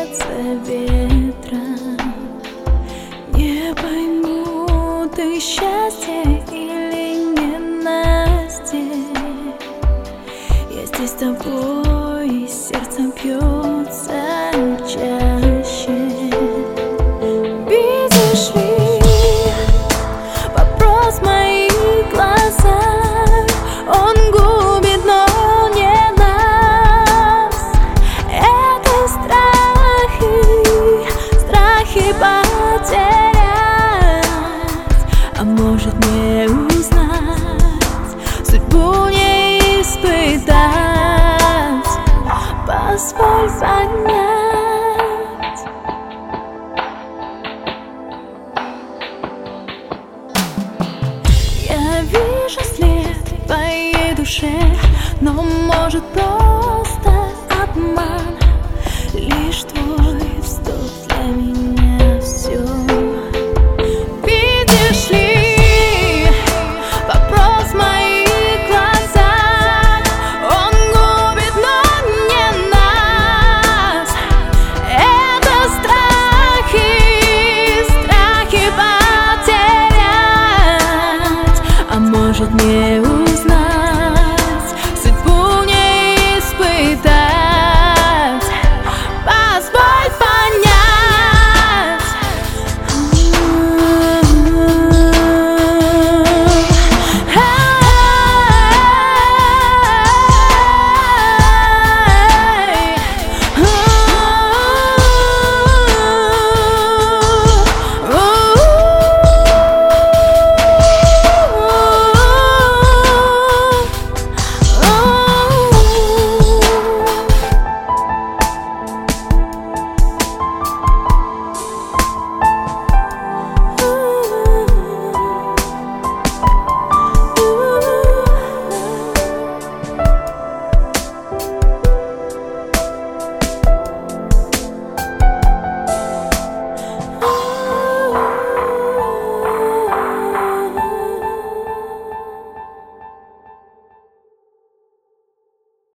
боится ветра. Не пойму, ты счастье или ненастье. Я здесь с тобой, сердце бьется чаще. Видишь ли вопрос в моих глазах? Он губит, но не нас. Это страхи потерять, а может не узнать, судьбу не испытать. Позволь понять. Я вижу след в твоей душе, но может просто обман.